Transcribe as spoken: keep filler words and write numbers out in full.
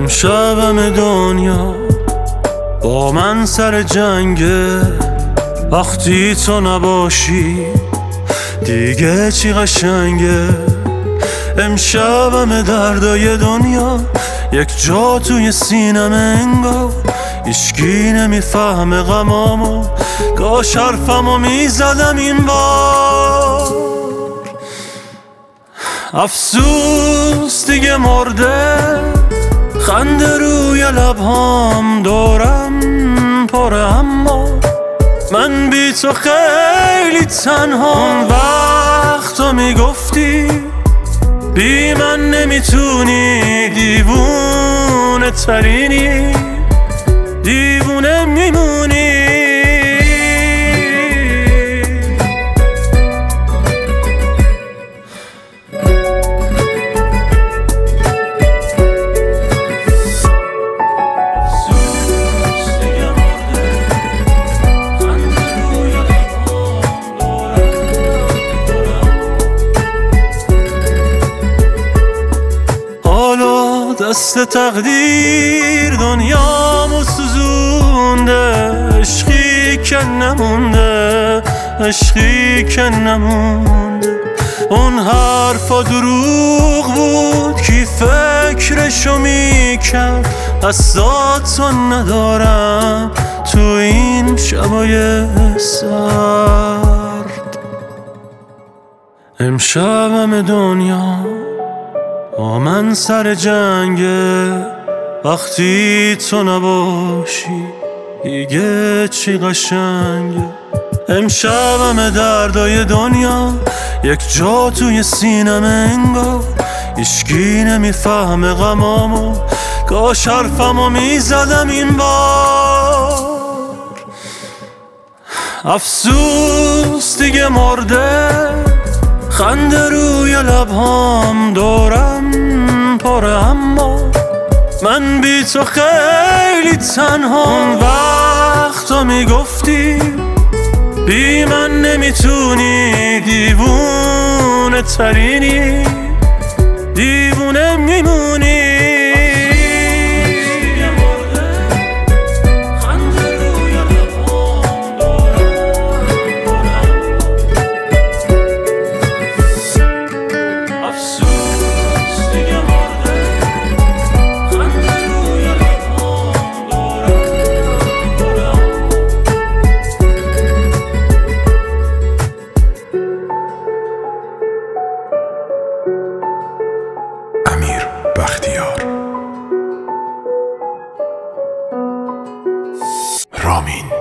امشب همه دنیا با من سر جنگه، وقتی تو نباشی دیگه چی قشنگه. امشب همه دردای دنیا یک جا توی سینم انگار هیچکی نمیفهمه غمامو، کاش حرفمو میزدم این بار. افسوس دیگه مرده، خنده روی لبهام دورم پره، اما من بی تو خیلی تنها. وقتا میگفتی بی من نمیتونی، دیوونه ترینی، دیوونه میمونی. دست تقدیر دنیامو سوزونده، عشقی که نمونده، عشقی که نمونده. اون حرفا دروغ بود کی فکرشو میکرد، دستاتو ندارم تو این شبای سرد. امشب همه دنیا با من سر جنگه، وقتی تو نباشی دیگه چی قشنگه. امشب همه دردای دنیا یک جا توی سینم انگار هیچکی نمیفهمه غمامو، کاش حرفمو میزدم این بار. افسوس دیگه مرده، خنده روی لبهام دورم پره، اما من بی تو خیلی تنها. وقتا میگفتی بی من نمیتونی، دیوونه ترینی، دیوونه میمونی. امیر بختیار، رامین.